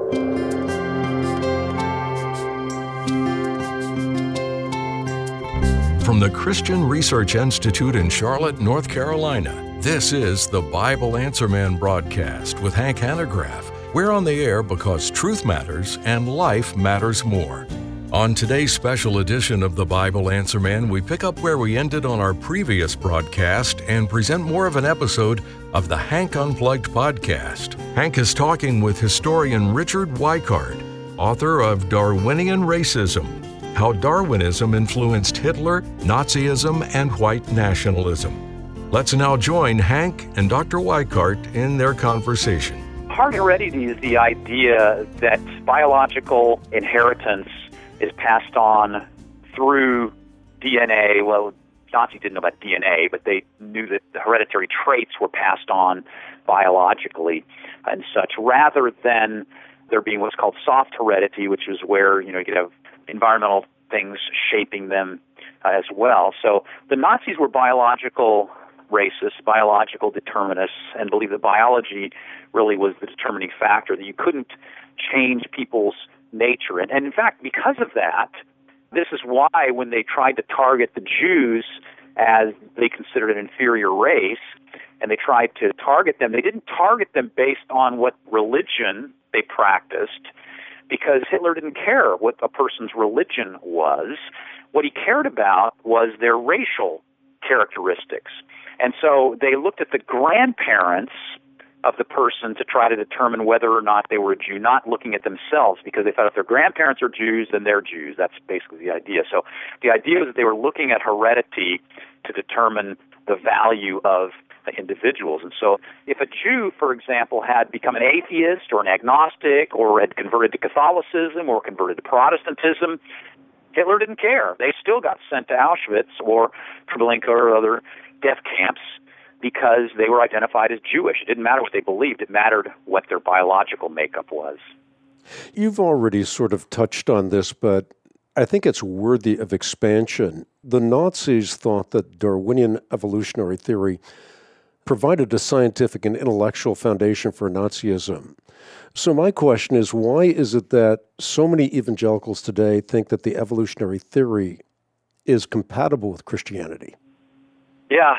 From the Christian Research Institute in Charlotte, North Carolina, this is the Bible Answer Man broadcast with Hank Hanegraaff. We're on the air because truth matters and life matters more. On today's special edition of the Bible Answer Man, we pick up where we ended on our previous broadcast and present more of an episode of the Hank Unplugged podcast. Hank is talking with historian Richard Weikart, author of Darwinian Racism: How Darwinism Influenced Hitler, Nazism, and White Nationalism. Let's now join Hank and Dr. Weikart in their conversation. Hard heredity is the idea that biological inheritance is passed on through DNA. Well, Nazis didn't know about DNA, but they knew that the hereditary traits were passed on biologically and such, rather than there being what's called soft heredity, which is where, you could have environmental things shaping them as well. So the Nazis were biological racists, biological determinists, and believed that biology really was the determining factor, that you couldn't change people's nature. And in fact, because of that, this is why when they tried to target the Jews as they considered an inferior race, and they tried to target them, they didn't target them based on what religion they practiced, because Hitler didn't care what a person's religion was. What he cared about was their racial characteristics. And so they looked at the grandparents of the person to try to determine whether or not they were a Jew, not looking at themselves, because they thought if their grandparents are Jews, then they're Jews. That's basically the idea. So the idea was that they were looking at heredity to determine the value of individuals. And so if a Jew, for example, had become an atheist or an agnostic or had converted to Catholicism or converted to Protestantism, Hitler didn't care. They still got sent to Auschwitz or Treblinka or other death camps because they were identified as Jewish. It didn't matter what they believed. It mattered what their biological makeup was. You've already sort of touched on this, but I think it's worthy of expansion. The Nazis thought that Darwinian evolutionary theory provided a scientific and intellectual foundation for Nazism. So my question is, why is it that so many evangelicals today think that the evolutionary theory is compatible with Christianity? Yeah,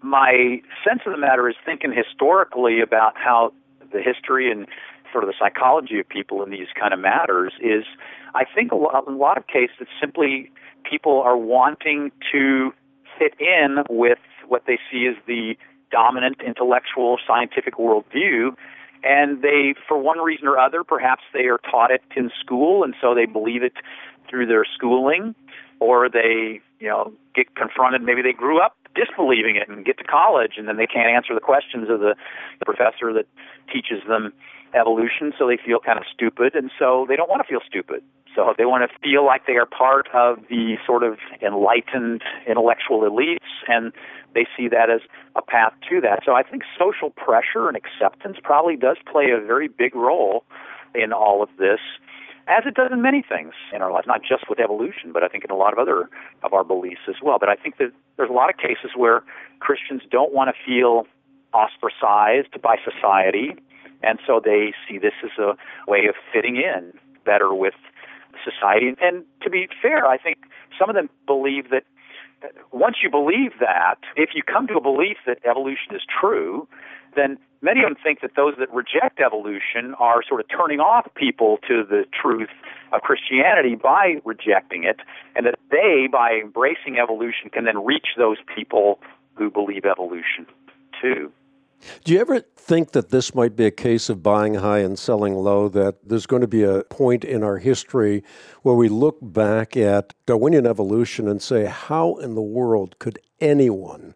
my sense of the matter is thinking historically about how the history and sort of the psychology of people in these kind of matters is, I think in a lot of cases, simply people are wanting to fit in with what they see as the dominant intellectual scientific worldview, and they, for one reason or other, perhaps they are taught it in school, and so they believe it through their schooling, or they, get confronted, maybe they grew up disbelieving it and get to college, and then they can't answer the questions of the professor that teaches them evolution, so they feel kind of stupid, and so they don't want to feel stupid. So they want to feel like they are part of the sort of enlightened intellectual elites, and they see that as a path to that. So I think social pressure and acceptance probably does play a very big role in all of this, as it does in many things in our lives, not just with evolution, but I think in a lot of other of our beliefs as well. But I think that there's a lot of cases where Christians don't want to feel ostracized by society, and so they see this as a way of fitting in better with society. And to be fair, I think some of them believe that once you believe that, if you come to a belief that evolution is true, then many of them think that those that reject evolution are sort of turning off people to the truth of Christianity by rejecting it, and that they, by embracing evolution, can then reach those people who believe evolution too. Do you ever think that this might be a case of buying high and selling low, that there's going to be a point in our history where we look back at Darwinian evolution and say, how in the world could anyone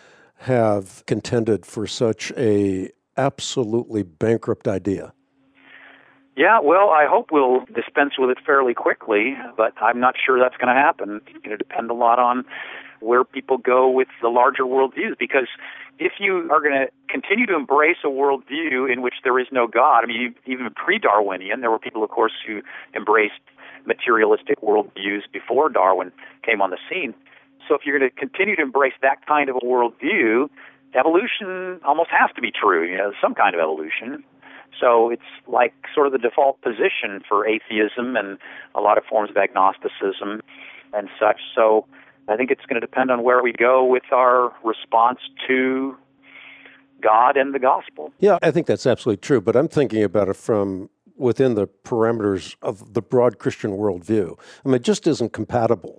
have contended for such a absolutely bankrupt idea? Yeah, well, I hope we'll dispense with it fairly quickly, but I'm not sure that's going to happen. It's going to depend a lot on where people go with the larger worldviews, because if you are going to continue to embrace a worldview in which there is no God, I mean, even pre-Darwinian, there were people, of course, who embraced materialistic worldviews before Darwin came on the scene. So if you're going to continue to embrace that kind of a worldview, evolution almost has to be true, some kind of evolution. So it's like sort of the default position for atheism and a lot of forms of agnosticism and such. So I think it's going to depend on where we go with our response to God and the gospel. Yeah, I think that's absolutely true, but I'm thinking about it from within the parameters of the broad Christian worldview. I mean, it just isn't compatible.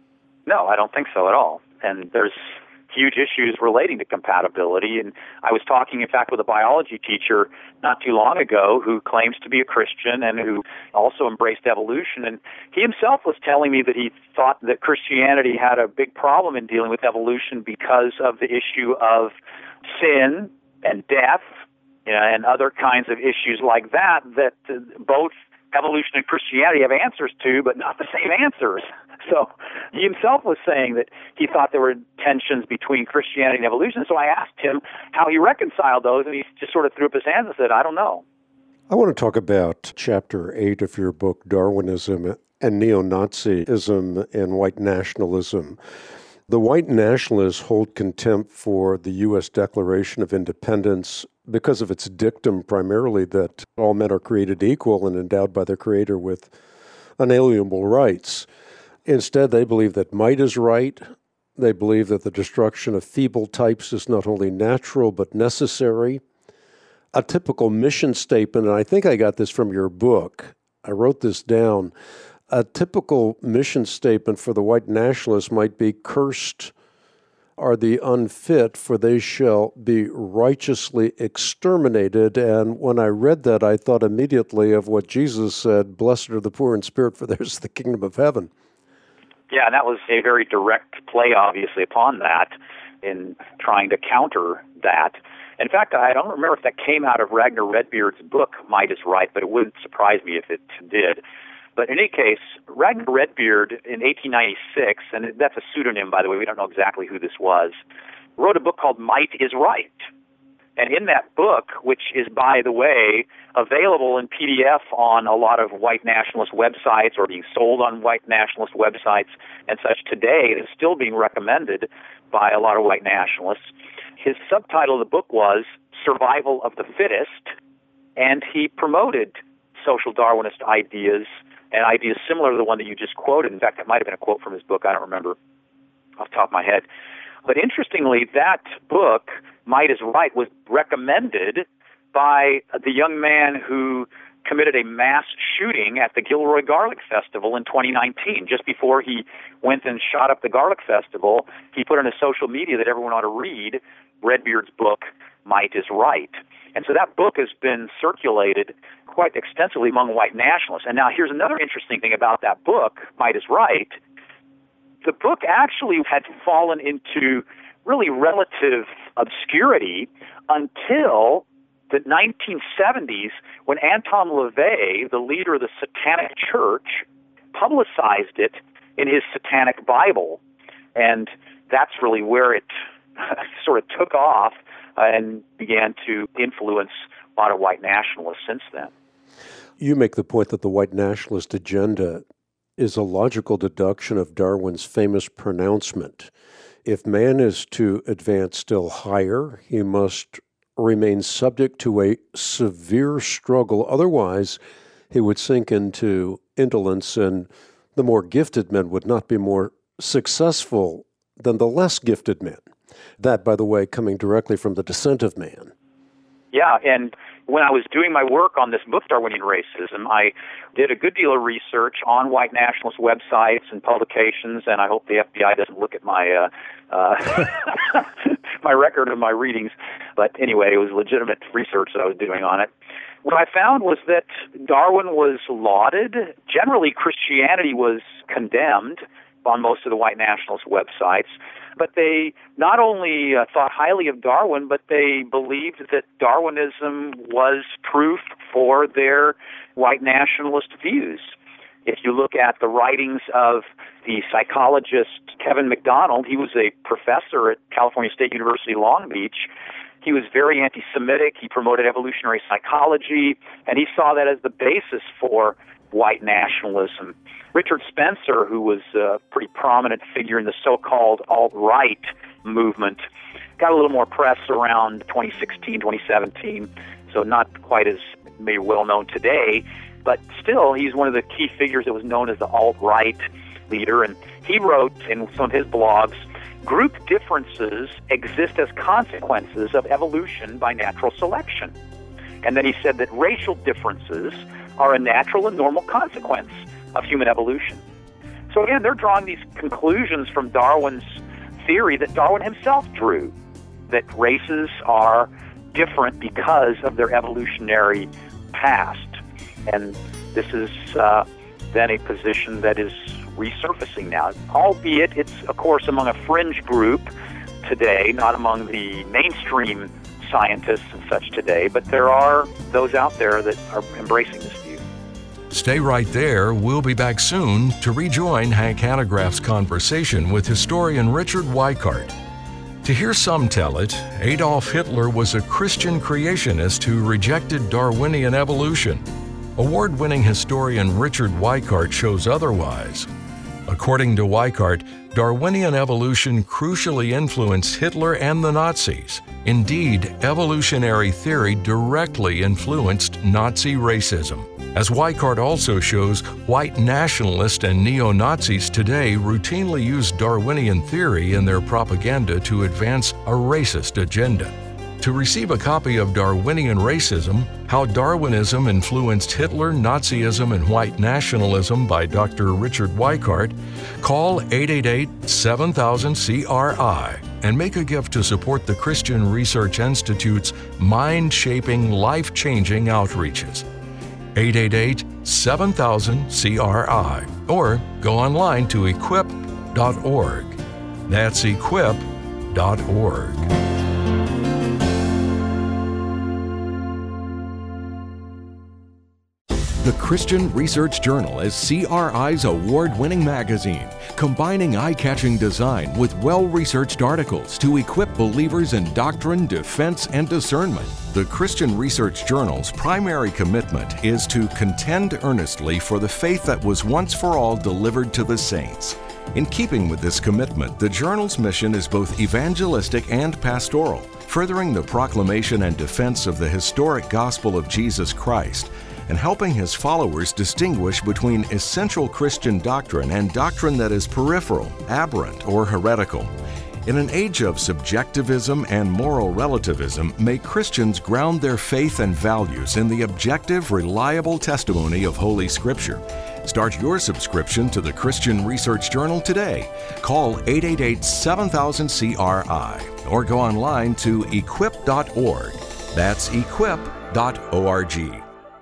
No, I don't think so at all. And there's huge issues relating to compatibility. And I was talking, in fact, with a biology teacher not too long ago who claims to be a Christian and who also embraced evolution. And he himself was telling me that he thought that Christianity had a big problem in dealing with evolution because of the issue of sin and death, and other kinds of issues like that both evolution and Christianity have answers to, but not the same answers. So he himself was saying that he thought there were tensions between Christianity and evolution. So I asked him how he reconciled those, and he just sort of threw up his hands and said, I don't know. I want to talk about Chapter 8 of your book, Darwinism and Neo-Nazism and White Nationalism. The white nationalists hold contempt for the U.S. Declaration of Independence because of its dictum primarily that all men are created equal and endowed by their Creator with unalienable rights. Instead, they believe that might is right. They believe that the destruction of feeble types is not only natural but necessary. A typical mission statement, and I think I got this from your book, I wrote this down. A typical mission statement for the white nationalists might be, cursed are the unfit, for they shall be righteously exterminated. And when I read that, I thought immediately of what Jesus said, blessed are the poor in spirit, for theirs is the kingdom of heaven. Yeah, and that was a very direct play, obviously, upon that in trying to counter that. In fact, I don't remember if that came out of Ragnar Redbeard's book, Might is Right, but it wouldn't surprise me if it did. But in any case, Ragnar Redbeard in 1896, and that's a pseudonym, by the way, we don't know exactly who this was, wrote a book called Might is Right. And in that book, which is, by the way, available in PDF on a lot of white nationalist websites or being sold on white nationalist websites and such today, it is still being recommended by a lot of white nationalists. His subtitle of the book was Survival of the Fittest, and he promoted social Darwinist ideas and ideas similar to the one that you just quoted. In fact, that might have been a quote from his book. I don't remember off the top of my head. But interestingly, that book, Might is Right, was recommended by the young man who committed a mass shooting at the Gilroy Garlic Festival in 2019. Just before he went and shot up the Garlic Festival, he put on his social media that everyone ought to read Redbeard's book, Might is Right. And so that book has been circulated quite extensively among white nationalists. And now here's another interesting thing about that book, Might is Right. The book actually had fallen into really relative obscurity until the 1970s when Anton LaVey, the leader of the Satanic Church, publicized it in his Satanic Bible. And that's really where it sort of took off and began to influence a lot of white nationalists since then. You make the point that the white nationalist agenda is a logical deduction of Darwin's famous pronouncement. If man is to advance still higher, he must remain subject to a severe struggle. Otherwise, he would sink into indolence, and the more gifted men would not be more successful than the less gifted men. That, by the way, coming directly from The Descent of Man. Yeah, and when I was doing my work on this book, Darwinian Racism, I did a good deal of research on white nationalist websites and publications, and I hope the FBI doesn't look at my my record of my readings. But anyway, it was legitimate research that I was doing on it. What I found was that Darwin was lauded. Generally, Christianity was condemned on most of the white nationalist websites. But they not only thought highly of Darwin, but they believed that Darwinism was proof for their white nationalist views. If you look at the writings of the psychologist Kevin MacDonald, he was a professor at California State University, Long Beach. He was very anti-Semitic. He promoted evolutionary psychology, and he saw that as the basis for white nationalism. Richard Spencer, who was a pretty prominent figure in the so-called alt-right movement, got a little more press around 2016, 2017. so not quite as maybe well known today, but still he's one of the key figures that was known as the alt-right leader. And he wrote in some of his blogs, "Group differences exist as consequences of evolution by natural selection." And then he said that racial differences are a natural and normal consequence of human evolution. So again, they're drawing these conclusions from Darwin's theory that Darwin himself drew, that races are different because of their evolutionary past. And this is then a position that is resurfacing now, albeit it's, of course, among a fringe group today, not among the mainstream scientists and such today, but there are those out there that are embracing this view. Stay right there. We'll be back soon to rejoin Hank Hanegraaff's conversation with historian Richard Weikart. To hear some tell it, Adolf Hitler was a Christian creationist who rejected Darwinian evolution. Award-winning historian Richard Weikart shows otherwise. According to Weikart, Darwinian evolution crucially influenced Hitler and the Nazis. Indeed, evolutionary theory directly influenced Nazi racism. As Weikart also shows, white nationalists and neo-Nazis today routinely use Darwinian theory in their propaganda to advance a racist agenda. To receive a copy of Darwinian Racism, How Darwinism Influenced Hitler, Nazism, and White Nationalism by Dr. Richard Weikart, call 888-7000-CRI and make a gift to support the Christian Research Institute's mind-shaping, life-changing outreaches. 888-7000-CRI, or go online to equip.org. That's equip.org. The Christian Research Journal is CRI's award-winning magazine, combining eye-catching design with well-researched articles to equip believers in doctrine, defense, and discernment. The Christian Research Journal's primary commitment is to contend earnestly for the faith that was once for all delivered to the saints. In keeping with this commitment, the journal's mission is both evangelistic and pastoral, furthering the proclamation and defense of the historic gospel of Jesus Christ, and helping his followers distinguish between essential Christian doctrine and doctrine that is peripheral, aberrant, or heretical. In an age of subjectivism and moral relativism, may Christians ground their faith and values in the objective, reliable testimony of Holy Scripture. Start your subscription to the Christian Research Journal today. Call 888-7000-CRI or go online to equip.org. That's equip.org.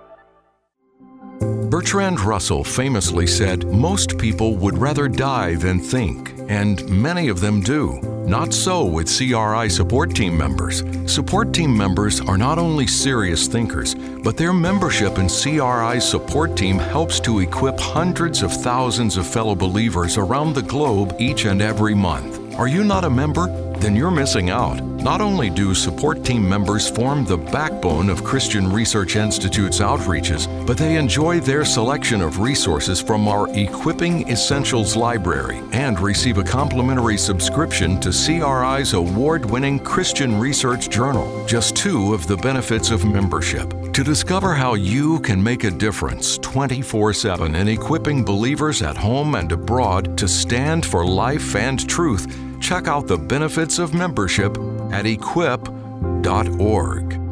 Bertrand Russell famously said, "Most people would rather die than think," and many of them do. Not so with CRI support team members. Support team members are not only serious thinkers, but their membership in CRI's support team helps to equip hundreds of thousands of fellow believers around the globe each and every month. Are you not a member? Then you're missing out. Not only do support team members form the backbone of Christian Research Institute's outreaches, but they enjoy their selection of resources from our Equipping Essentials library and receive a complimentary subscription to CRI's award-winning Christian Research Journal, just two of the benefits of membership. To discover how you can make a difference 24/7 in equipping believers at home and abroad to stand for life and truth, check out the benefits of membership at equip.org.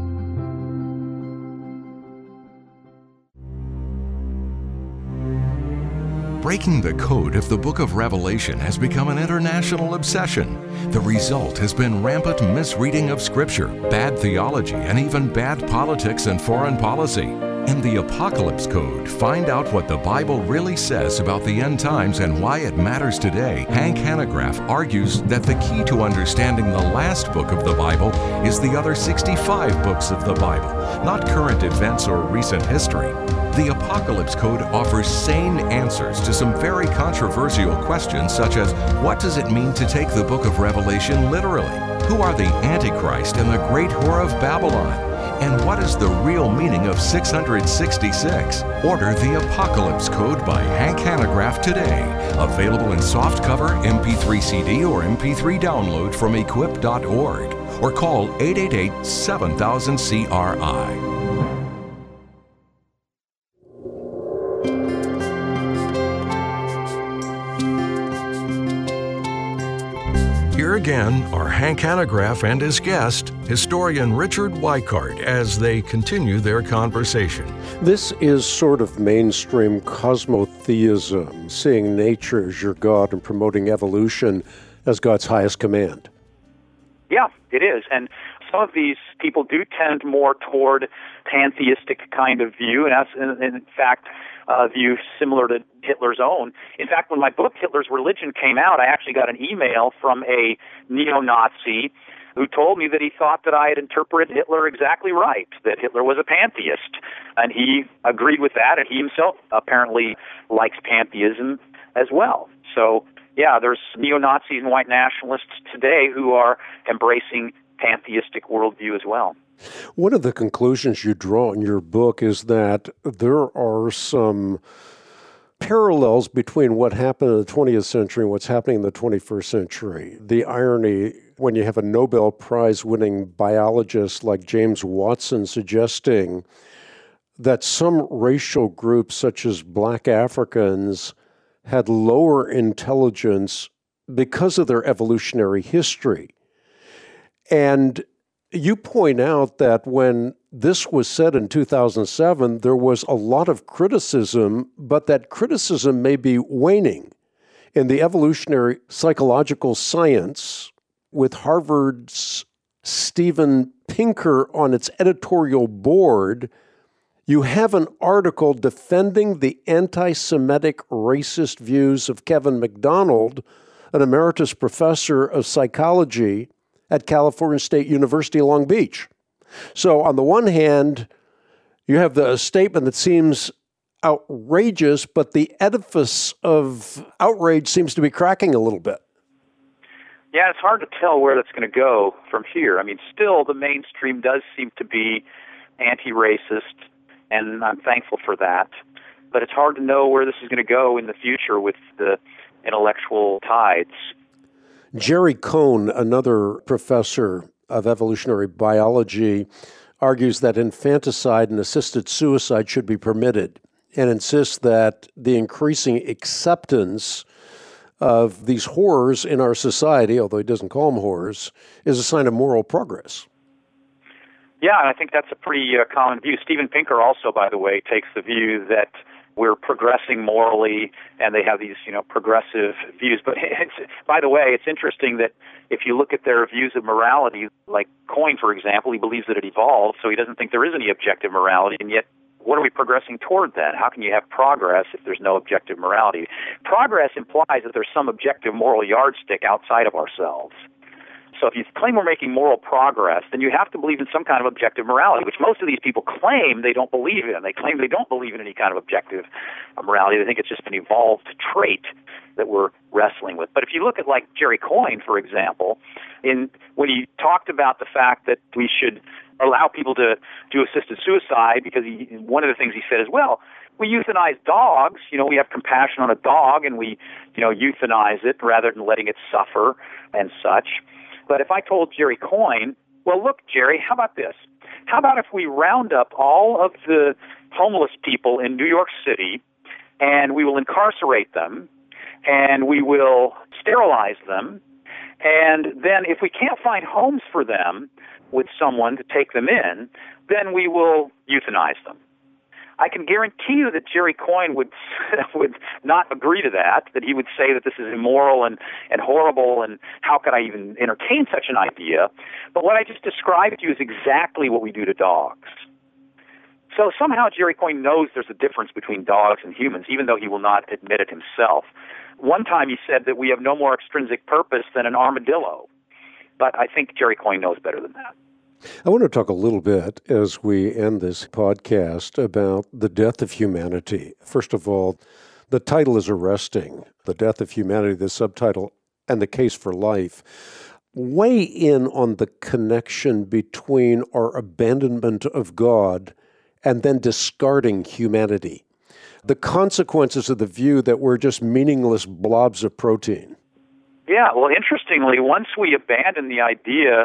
Breaking the code of the Book of Revelation has become an international obsession. The result has been rampant misreading of Scripture, bad theology, and even bad politics and foreign policy. In the Apocalypse Code, find out what the Bible really says about the end times and why it matters today. Hank Hanegraaff argues that the key to understanding the last book of the Bible is the other 65 books of the Bible, not current events or recent history. The Apocalypse Code offers sane answers to some very controversial questions, such as, what does it mean to take the book of Revelation literally? Who are the Antichrist and the great whore of Babylon? And what is the real meaning of 666? Order the Apocalypse Code by Hank Hanegraaff today. Available in softcover, MP3 CD, or MP3 download from equip.org. or call 888-7000-CRI. Here again are Hank Hanegraaff and his guest, historian Richard Weikart, as they continue their conversation. This is sort of mainstream cosmotheism, seeing nature as your God and promoting evolution as God's highest command. Yeah, it is. And some of these people do tend more toward pantheistic kind of view, and that's, in fact, a view similar to Hitler's own. In fact, when my book, Hitler's Religion, came out, I actually got an email from a neo-Nazi who told me that he thought that I had interpreted Hitler exactly right, that Hitler was a pantheist. And he agreed with that, and he himself apparently likes pantheism as well. So, yeah, there's neo-Nazis and white nationalists today who are embracing pantheistic worldview as well. One of the conclusions you draw in your book is that there are some parallels between what happened in the 20th century and what's happening in the 21st century. The irony when you have a Nobel Prize-winning biologist like James Watson suggesting that some racial groups, such as Black Africans, had lower intelligence because of their evolutionary history. And you point out that when this was said in 2007, there was a lot of criticism, but that criticism may be waning. In the evolutionary psychological science, with Harvard's Steven Pinker on its editorial board, you have an article defending the anti-Semitic racist views of Kevin MacDonald, an emeritus professor of psychology at California State University, Long Beach. So on the one hand, you have the statement that seems outrageous, but the edifice of outrage seems to be cracking a little bit. Yeah, it's hard to tell where that's going to go from here. I mean, still, the mainstream does seem to be anti-racist, and I'm thankful for that. But it's hard to know where this is going to go in the future with the intellectual tides. Jerry Cohn, another professor of evolutionary biology, argues that infanticide and assisted suicide should be permitted and insists that the increasing acceptance of these horrors in our society, although he doesn't call them horrors, is a sign of moral progress. Yeah, and I think that's a pretty common view. Steven Pinker also, by the way, takes the view that we're progressing morally, and they have these, progressive views. But by the way, it's interesting that if you look at their views of morality, like Coyne, for example, he believes that it evolved, so he doesn't think there is any objective morality, and yet what are we progressing toward then? How can you have progress if there's no objective morality? Progress implies that there's some objective moral yardstick outside of ourselves. So if you claim we're making moral progress, then you have to believe in some kind of objective morality, which most of these people claim they don't believe in. They claim they don't believe in any kind of objective morality. They think it's just an evolved trait that we're wrestling with. But if you look at, like, Jerry Coyne, for example, when he talked about the fact that we should allow people to do assisted suicide, because one of the things he said is, well, we euthanize dogs. We have compassion on a dog, and we, euthanize it rather than letting it suffer and such. But if I told Jerry Coyne, well, look, Jerry, how about this? How about if we round up all of the homeless people in New York City, and we will incarcerate them, and we will sterilize them, and then if we can't find homes for them with someone to take them in, then we will euthanize them. I can guarantee you that Jerry Coyne would not agree to that he would say that this is immoral and horrible, and how could I even entertain such an idea? But what I just described to you is exactly what we do to dogs. So somehow Jerry Coyne knows there's a difference between dogs and humans, even though he will not admit it himself. One time he said that we have no more extrinsic purpose than an armadillo. But I think Jerry Coyne knows better than that. I want to talk a little bit as we end this podcast about the death of humanity. First of all, the title is arresting. The Death of Humanity, the subtitle, and the Case for Life. Weigh in on the connection between our abandonment of God and then discarding humanity. The consequences of the view that we're just meaningless blobs of protein. Yeah, well, interestingly, once we abandon the idea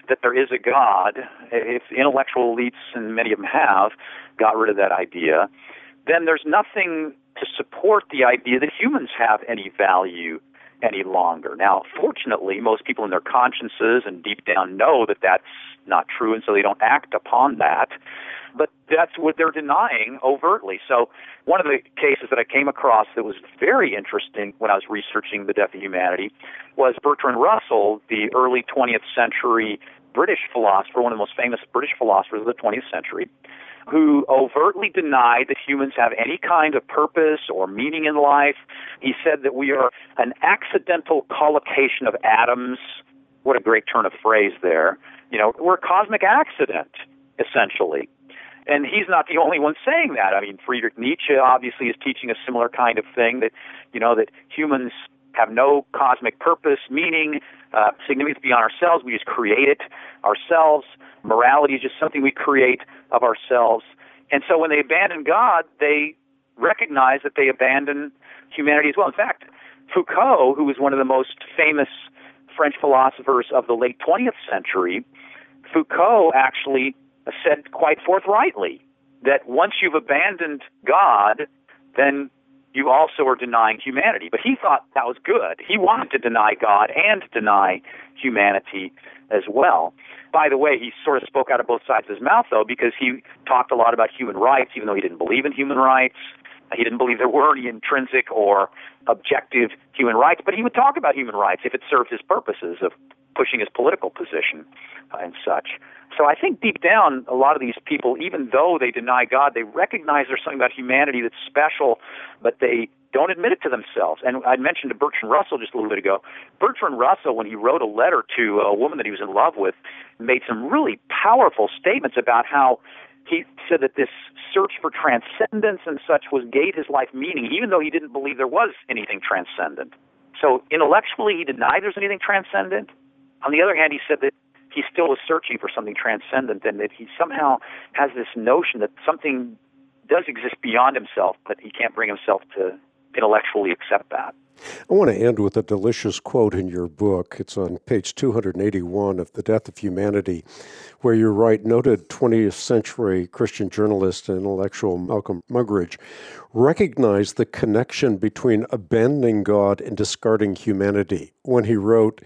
that there is a God, if intellectual elites, and many of them have, got rid of that idea, then there's nothing to support the idea that humans have any value any longer. Now, fortunately, most people in their consciences and deep down know that that's not true, and so they don't act upon that. But that's what they're denying overtly. So one of the cases that I came across that was very interesting when I was researching the death of humanity was Bertrand Russell, the early 20th century British philosopher, one of the most famous British philosophers of the 20th century, who overtly denied that humans have any kind of purpose or meaning in life. He said that we are an accidental collocation of atoms. What a great turn of phrase there. We're a cosmic accident, essentially. And he's not the only one saying that. I mean, Friedrich Nietzsche obviously is teaching a similar kind of thing, that, that humans have no cosmic purpose, meaning, significance beyond ourselves. We just create it ourselves. Morality is just something we create of ourselves. And so when they abandon God, they recognize that they abandon humanity as well. In fact, Foucault, who was one of the most famous French philosophers of the late 20th century, Foucault actually said quite forthrightly that once you've abandoned God, then you also are denying humanity. But he thought that was good. He wanted to deny God and deny humanity as well. By the way, he sort of spoke out of both sides of his mouth, though, because he talked a lot about human rights, even though he didn't believe in human rights. He didn't believe there were any intrinsic or objective human rights, but he would talk about human rights if it served his purposes of pushing his political position and such. So I think deep down, a lot of these people, even though they deny God, they recognize there's something about humanity that's special, but they don't admit it to themselves. And I mentioned to Bertrand Russell just a little bit ago. Bertrand Russell, when he wrote a letter to a woman that he was in love with, made some really powerful statements about how he said that this search for transcendence and such gave his life meaning, even though he didn't believe there was anything transcendent. So intellectually, he denied there's anything transcendent. On the other hand, he said that he still was searching for something transcendent, and that he somehow has this notion that something does exist beyond himself, but he can't bring himself to intellectually accept that. I want to end with a delicious quote in your book. It's on page 281 of The Death of Humanity, where you write, noted 20th century Christian journalist and intellectual Malcolm Muggeridge recognized the connection between abandoning God and discarding humanity when he wrote,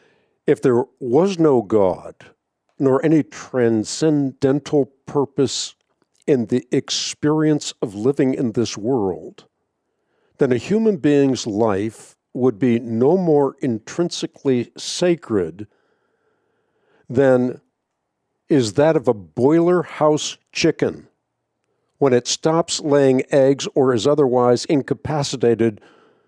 "If there was no God, nor any transcendental purpose in the experience of living in this world, then a human being's life would be no more intrinsically sacred than is that of a boiler house chicken when it stops laying eggs or is otherwise incapacitated,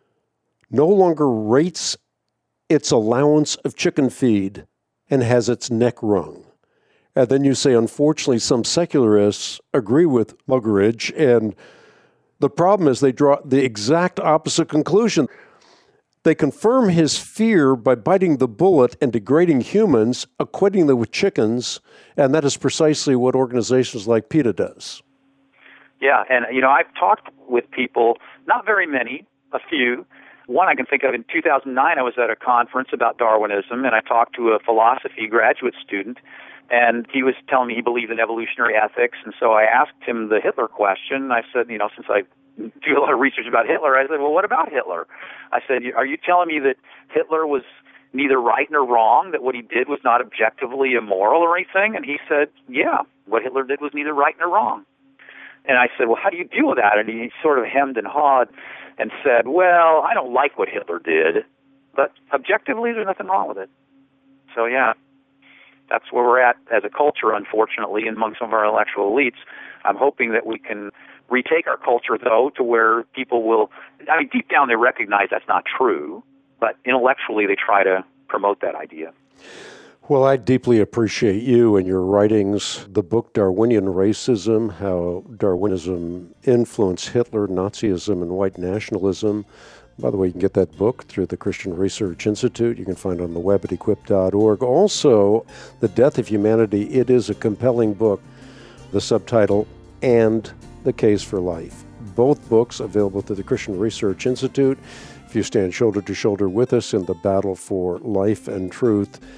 no longer rates its allowance of chicken feed and has its neck wrung." And then you say, unfortunately, some secularists agree with Muggeridge, and the problem is they draw the exact opposite conclusion. They confirm his fear by biting the bullet and degrading humans, equating them with chickens, and that is precisely what organizations like PETA does. Yeah, and I've talked with people, not very many, a few. One I can think of, in 2009, I was at a conference about Darwinism, and I talked to a philosophy graduate student, and he was telling me he believed in evolutionary ethics, and so I asked him the Hitler question. I said, since I do a lot of research about Hitler, I said, well, what about Hitler? I said, are you telling me that Hitler was neither right nor wrong, that what he did was not objectively immoral or anything? And he said, yeah, what Hitler did was neither right nor wrong. And I said, well, how do you deal with that? And he sort of hemmed and hawed and said, well, I don't like what Hitler did, but objectively there's nothing wrong with it. So, yeah, that's where we're at as a culture, unfortunately, among some of our intellectual elites. I'm hoping that we can retake our culture, though, to where people will, deep down they recognize that's not true, but intellectually they try to promote that idea. Well, I deeply appreciate you and your writings. The book, Darwinian Racism, How Darwinism Influenced Hitler, Nazism, and White Nationalism. By the way, you can get that book through the Christian Research Institute. You can find it on the web at equip.org. Also, The Death of Humanity. It is a compelling book. The subtitle, And the Case for Life. Both books available through the Christian Research Institute. If you stand shoulder to shoulder with us in the battle for life and truth,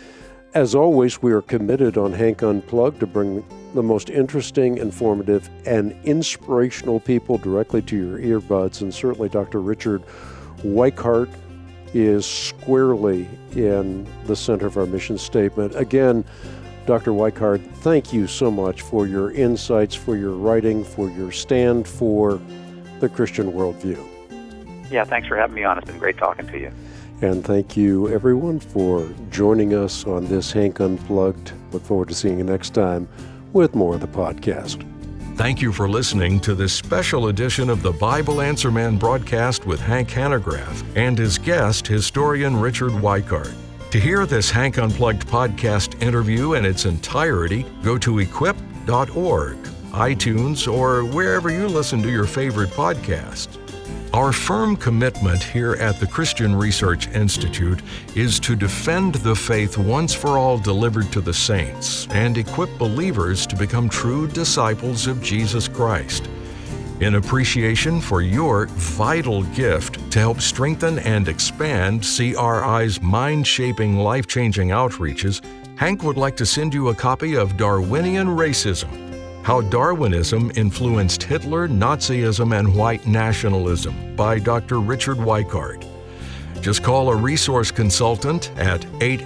As always, we are committed on Hank Unplugged to bring the most interesting, informative, and inspirational people directly to your earbuds. And certainly Dr. Richard Weikart is squarely in the center of our mission statement. Again, Dr. Weikart, thank you so much for your insights, for your writing, for your stand for the Christian worldview. Yeah, thanks for having me on. It's been great talking to you. And thank you, everyone, for joining us on this Hank Unplugged. Look forward to seeing you next time with more of the podcast. Thank you for listening to this special edition of the Bible Answer Man broadcast with Hank Hanegraaff and his guest, historian Richard Weikart. To hear this Hank Unplugged podcast interview in its entirety, go to equip.org, iTunes, or wherever you listen to your favorite podcast. Our firm commitment here at the Christian Research Institute is to defend the faith once for all delivered to the saints and equip believers to become true disciples of Jesus Christ. In appreciation for your vital gift to help strengthen and expand CRI's mind-shaping, life-changing outreaches, Hank would like to send you a copy of Darwinian Racism: How Darwinism Influenced Hitler, Nazism, and White Nationalism by Dr. Richard Weikart. Just call a resource consultant at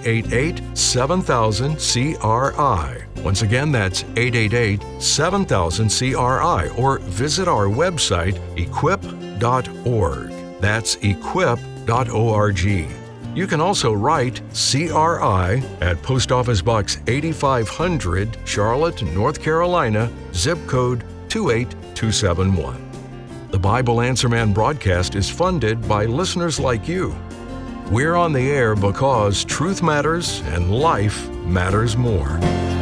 888-7000-CRI. Once again, that's 888-7000-CRI, or visit our website, equip.org. That's equip.org. You can also write CRI at Post Office Box 8500, Charlotte, North Carolina, zip code 28271. The Bible Answer Man broadcast is funded by listeners like you. We're on the air because truth matters and life matters more.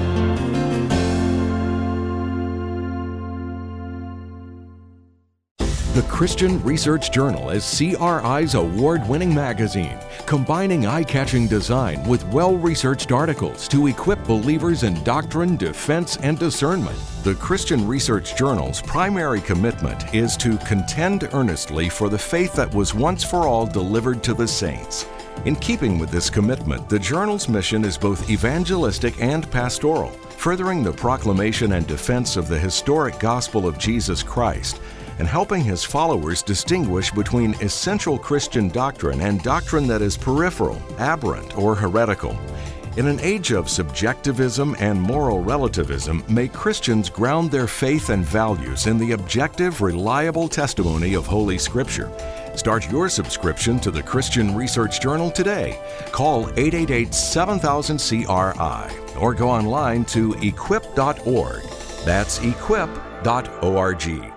The Christian Research Journal is CRI's award-winning magazine, combining eye-catching design with well-researched articles to equip believers in doctrine, defense, and discernment. The Christian Research Journal's primary commitment is to contend earnestly for the faith that was once for all delivered to the saints. In keeping with this commitment, the journal's mission is both evangelistic and pastoral, furthering the proclamation and defense of the historic gospel of Jesus Christ, and helping his followers distinguish between essential Christian doctrine and doctrine that is peripheral, aberrant, or heretical. In an age of subjectivism and moral relativism, may Christians ground their faith and values in the objective, reliable testimony of Holy Scripture. Start your subscription to the Christian Research Journal today. Call 888-7000-CRI or go online to equip.org. That's equip.org.